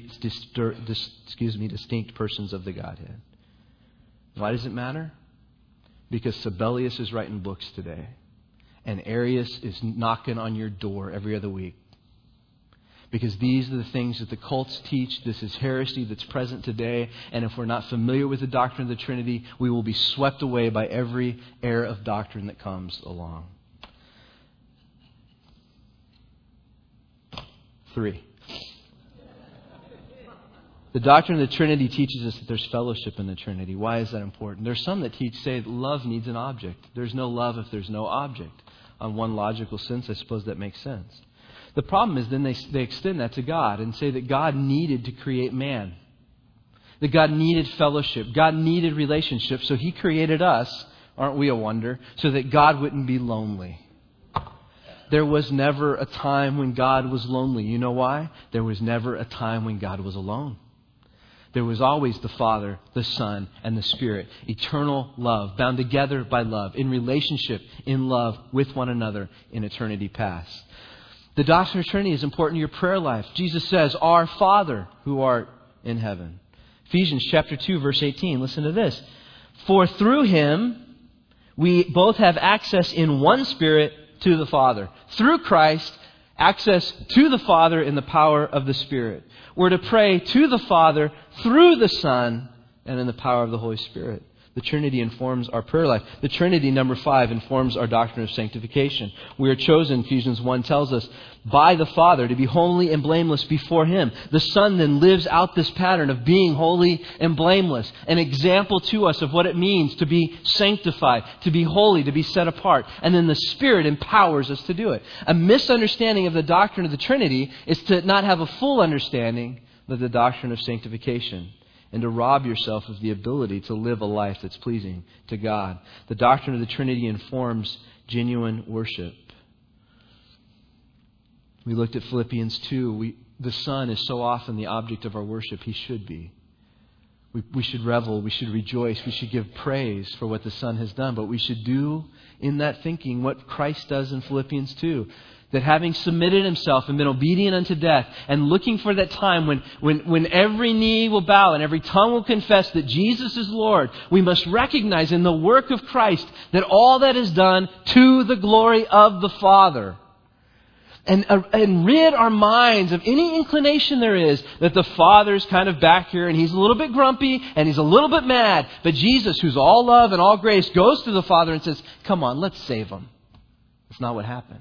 distinct persons of the Godhead. Why does it matter? Because Sabellius is writing books today, and Arius is knocking on your door every other week. Because these are the things that the cults teach. This is heresy that's present today. And if we're not familiar with the doctrine of the Trinity, we will be swept away by every error of doctrine that comes along. 3. The doctrine of the Trinity teaches us that there's fellowship in the Trinity. Why is that important? There's some that say that love needs an object. There's no love if there's no object. On one logical sense, I suppose that makes sense. The problem is then they extend that to God and say that God needed to create man. That God needed fellowship. God needed relationship. So He created us, aren't we a wonder, so that God wouldn't be lonely. There was never a time when God was lonely. You know why? There was never a time when God was alone. There was always the Father, the Son, and the Spirit. Eternal love, bound together by love, in relationship, in love with one another in eternity past. The doctrine of Trinity is important to your prayer life. Jesus says, Our Father who art in heaven. Ephesians chapter 2, verse 18. Listen to this. For through Him we both have access in one Spirit to the Father. Through Christ, access to the Father in the power of the Spirit. We're to pray to the Father through the Son and in the power of the Holy Spirit. The Trinity informs our prayer life. The Trinity, number 5, informs our doctrine of sanctification. We are chosen, Ephesians 1 tells us, by the Father to be holy and blameless before Him. The Son then lives out this pattern of being holy and blameless. An example to us of what it means to be sanctified, to be holy, to be set apart. And then the Spirit empowers us to do it. A misunderstanding of the doctrine of the Trinity is to not have a full understanding of the doctrine of sanctification, and to rob yourself of the ability to live a life that's pleasing to God. The doctrine of the Trinity informs genuine worship. We looked at Philippians 2. The Son is so often the object of our worship. He should be. We should revel. We should rejoice. We should give praise for what the Son has done. But we should do in that thinking what Christ does in Philippians 2. That having submitted Himself and been obedient unto death, and looking for that time when every knee will bow and every tongue will confess that Jesus is Lord, we must recognize in the work of Christ that all that is done to the glory of the Father. And rid our minds of any inclination there is that the Father's kind of back here and He's a little bit grumpy and He's a little bit mad. But Jesus, who's all love and all grace, goes to the Father and says, come on, let's save Him. That's not what happened.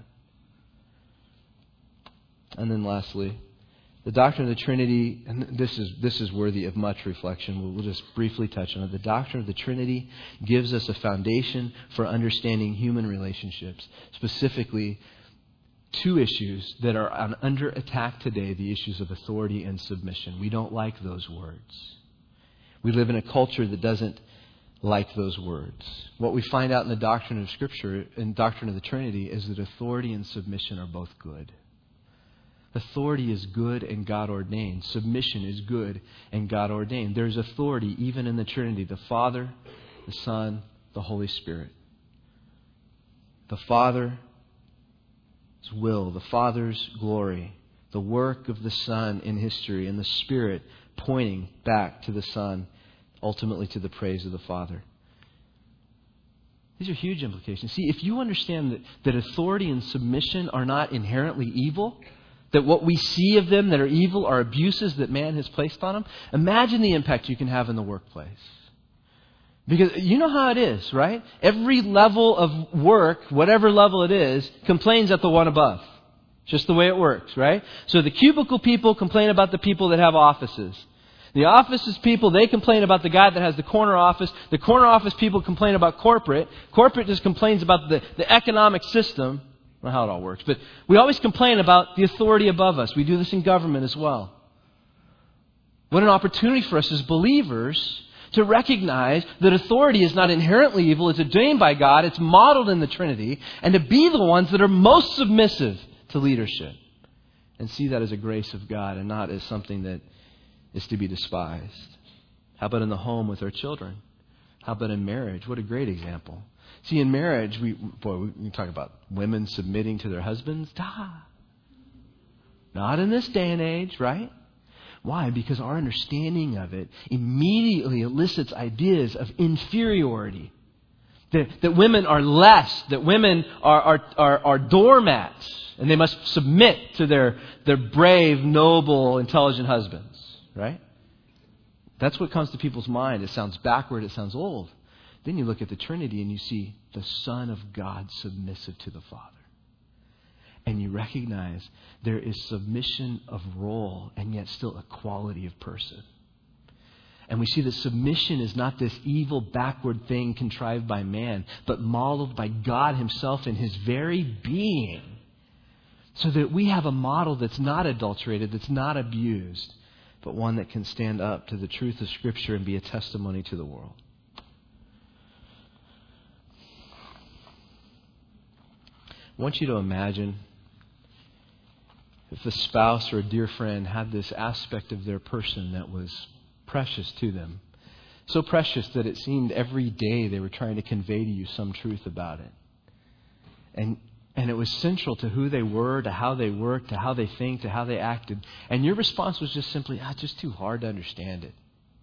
And then lastly, the doctrine of the Trinity, and this is worthy of much reflection. We'll just briefly touch on it. The doctrine of the Trinity gives us a foundation for understanding human relationships, specifically 2 issues that are under attack today, the issues of authority and submission. We don't like those words. We live in a culture that doesn't like those words. What we find out in the doctrine of Scripture and doctrine of the Trinity is that authority and submission are both good. Authority is good and God ordained. Submission is good and God ordained. There's authority even in the Trinity, the Father, the Son, the Holy Spirit. The Father's will, the Father's glory, the work of the Son in history, and the Spirit pointing back to the Son, ultimately to the praise of the Father. These are huge implications. See, if you understand that authority and submission are not inherently evil, that what we see of them that are evil are abuses that man has placed on them, imagine the impact you can have in the workplace. Because you know how it is, right? Every level of work, whatever level it is, complains at the one above. Just the way it works, right? So the cubicle people complain about the people that have offices. The offices people, they complain about the guy that has the corner office. The corner office people complain about corporate. Corporate just complains about the economic system. I don't know how it all works, but we always complain about the authority above us. We do this in government as well. What an opportunity for us as believers to recognize that authority is not inherently evil. It's ordained by God. It's modeled in the Trinity. And to be the ones that are most submissive to leadership. And see that as a grace of God and not as something that is to be despised. How about in the home with our children? How about in marriage? What a great example. See, in marriage, we talk about women submitting to their husbands. Not in this day and age, right? Why? Because our understanding of it immediately elicits ideas of inferiority. That women are less, that women are doormats, and they must submit to their brave, noble, intelligent husbands, right? That's what comes to people's mind. It sounds backward, it sounds old. Then you look at the Trinity and you see the Son of God submissive to the Father. And you recognize there is submission of role and yet still equality of person. And we see that submission is not this evil, backward thing contrived by man, but modeled by God Himself in His very being. so that we have a model that's not adulterated, that's not abused, but one that can stand up to the truth of Scripture and be a testimony to the world. I want you to imagine if a spouse or a dear friend had this aspect of their person that was precious to them. So precious that it seemed every day they were trying to convey to you some truth about it. And it was central to who they were, to how they worked, to how they think, to how they acted. And your response was just simply, it's just too hard to understand it.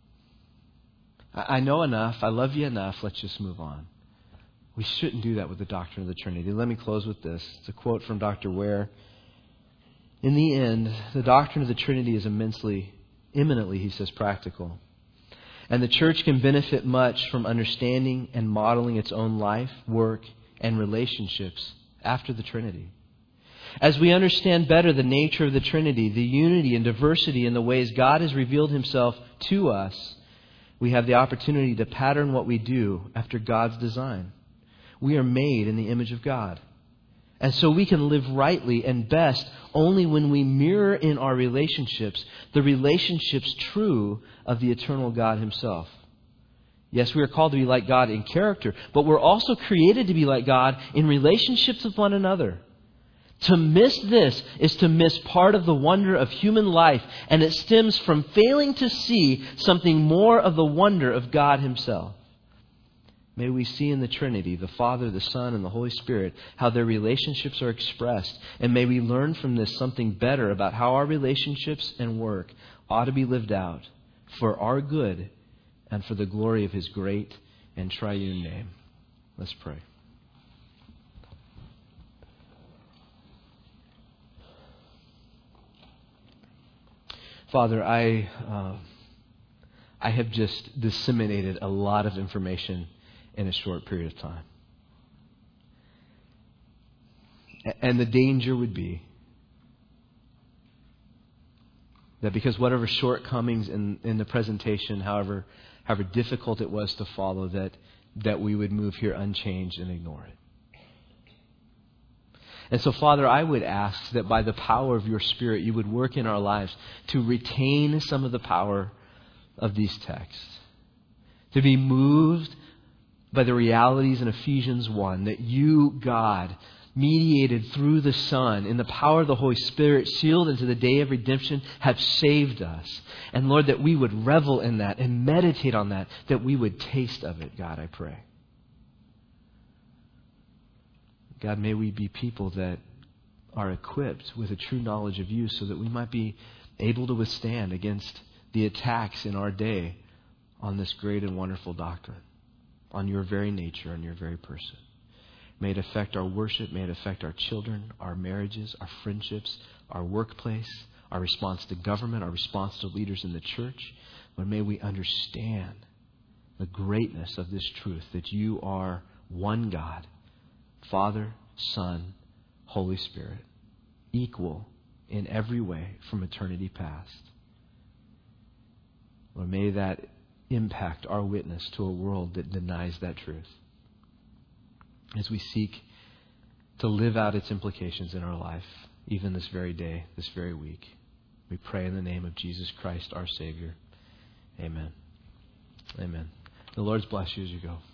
I know enough. I love you enough. Let's just move on. We shouldn't do that with the doctrine of the Trinity. Let me close with this. It's a quote from Dr. Ware. In the end, the doctrine of the Trinity is eminently, he says, practical. And the church can benefit much from understanding and modeling its own life, work, and relationships after the Trinity. As we understand better the nature of the Trinity, the unity and diversity in the ways God has revealed Himself to us, we have the opportunity to pattern what we do after God's design. We are made in the image of God. And so we can live rightly and best only when we mirror in our relationships the relationships true of the eternal God Himself. Yes, we are called to be like God in character, but we're also created to be like God in relationships with one another. To miss this is to miss part of the wonder of human life, and it stems from failing to see something more of the wonder of God Himself. May we see in the Trinity, the Father, the Son, and the Holy Spirit, how their relationships are expressed. And may we learn from this something better about how our relationships and work ought to be lived out for our good and for the glory of His great and triune name. Let's pray. Father, I have just disseminated a lot of information in a short period of time. And the danger would be that because whatever shortcomings in the presentation, however difficult it was to follow, that we would move here unchanged and ignore it. And so, Father, I would ask that by the power of your Spirit, you would work in our lives to retain some of the power of these texts, to be moved by the realities in Ephesians 1 that you, God, mediated through the Son in the power of the Holy Spirit, sealed into the day of redemption, have saved us. And Lord, that we would revel in that and meditate on that, that we would taste of it, God, I pray. God, may we be people that are equipped with a true knowledge of you so that we might be able to withstand against the attacks in our day on this great and wonderful doctrine, on your very nature, on your very person. May it affect our worship. May it affect our children, our marriages, our friendships, our workplace, our response to government, our response to leaders in the church. But may we understand the greatness of this truth, that you are one God, Father, Son, Holy Spirit, equal in every way from eternity past. Lord, may that impact our witness to a world that denies that truth as we seek to live out its implications in our life, even this very day, this very week. We pray in the name of Jesus Christ, our Savior. Amen. Amen. The Lord's bless you as you go.